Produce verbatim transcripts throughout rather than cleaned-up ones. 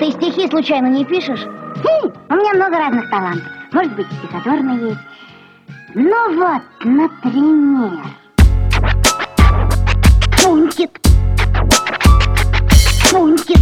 Ты стихи случайно не пишешь? Хм, у меня много разных талантов. Может быть, стихотворный есть. Ну вот, например... Фунтик. Фунтик.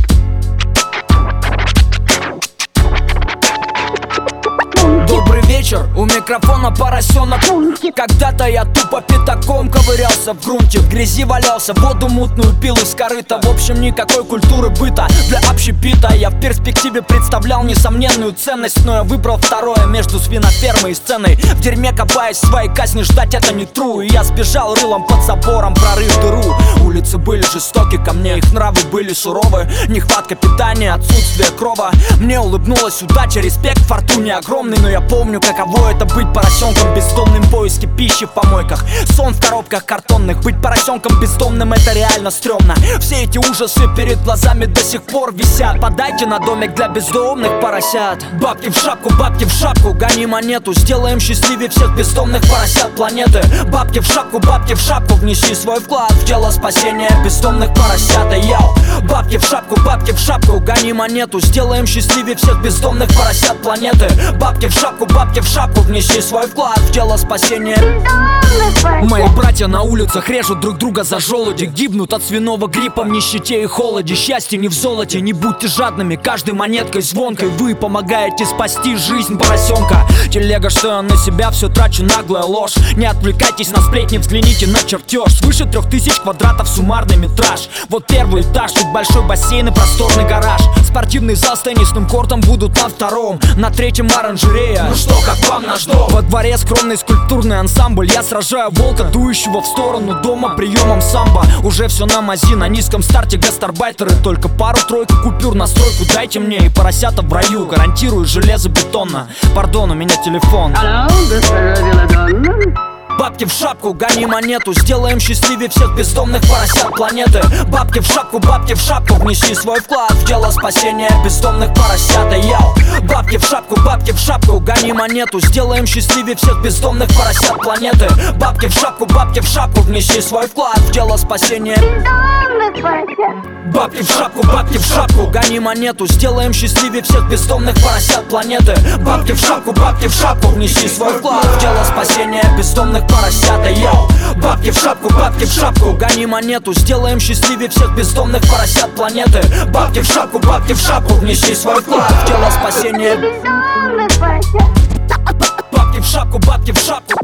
Добрый вечер, у микрофона поросенок. Фунтик. Когда-то я тупо пятаком ковырялся в грунте, в грязи валялся, воду мутную пил из корыта. В общем, никакой культуры быта для общепита. Я в перспективе представлял несомненную ценность, но я выбрал второе между свинофермой и сценой. В дерьме копаясь, своей казни ждать это не true. И я сбежал рылом под забором, прорыв дыру. Улицы были жестоки ко мне, их нравы были суровы. Нехватка питания, отсутствие крова. Мне улыбнулась удача, респект фортуне огромный. Но я помню, каково это быть поросенком бездомным в поиске пищи в помойках. Сон в коробках картонных. Быть поросенком бездомным — это реально стрёмно. Все эти ужасы перед глазами до сих пор висят. Подайте на домик для бездомных поросят. Бабки в шапку, бабки в шапку, гони монету. Сделаем счастливее всех бездомных поросят планеты. Бабки в шапку, бабки в шапку, внеси свой вклад в дело спасения бездомных поросят. Йоу! Бабки в шапку, бабки в шапку, гони монету. Сделаем счастливее всех бездомных поросят планеты. Бабки в шапку, бабки в шапку, внеси свой вклад в дело спасения бездомных поросят. Мои братья на улицах режут друг друга за желуди, гибнут от свиного гриппа в нищете и холоде. Счастье не в золоте, не будьте жадными, каждой монеткой звонкой вы помогаете спасти жизнь поросенка. Телега, что я на себя все трачу, наглая ложь. Не отвлекайтесь на сплетни, взгляните на чертеж. Свыше трех тысяч квадратов суммарный метраж. Вот первый этаж, тут большой бассейн и просторный гараж. Спортивный зал с теннисным кортом будут на втором. На третьем оранжерея. Ну что, как вам наш дом? Во дворе скромный скульптурный ансамбль. Я сражаю волка, дующего в сторону дома приемом самбо. Уже все на мази, на низком старте гастарбайтеры. Только пару-тройку купюр на стройку дайте мне, и поросята в раю. Гарантирую железобетонно. Пардон, у меня телефон. Алло, госпожа Беладонна? Бабки в шапку, гони монету. Сделаем счастливее всех бездомных поросят планеты. Бабки в шапку, бабки в шапку, внеси свой вклад в дело спасения бездомных поросят. Йоу! Бабки в шапку, бабки в шапку, гони монету. Сделаем счастливее всех бездомных поросят планеты. Бабки в шапку, бабки в шапку, внеси свой вклад в дело спасения Бездомных поросят. Бабки в шапку, бабки в шапку, гони монету. Сделаем счастливее всех бездомных поросят планеты. Бабки в шапку, бабки в шапку, внеси свой вклад в дело спасения бездомных поросята. Йоу! Бабки в шапку, бабки в шапку, гони монету. Сделаем счастливее всех бездомных поросят планеты. Бабки в шапку, бабки в шапку, внеси свой вклад в дело спасения Бездомных поросят. Бабки в шапку, бабки в шапку,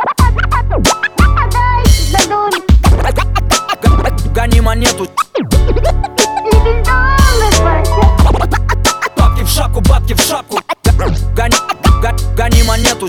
Подайте за домик. гони монету. Бездомных поросят. Бабки в шапку, бабки в шапку, гони, гони, гони монету.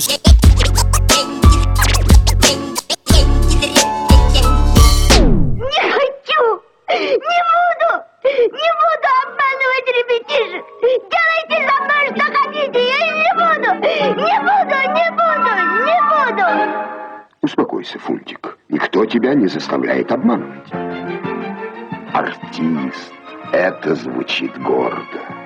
Не хочу! Не буду! Не буду обманывать ребятишек! Делайте со мной что хотите! Я не буду! Не буду! Не буду! Не буду! Успокойся, Фунтик. Никто тебя не заставляет обманывать. Артист. Это звучит гордо.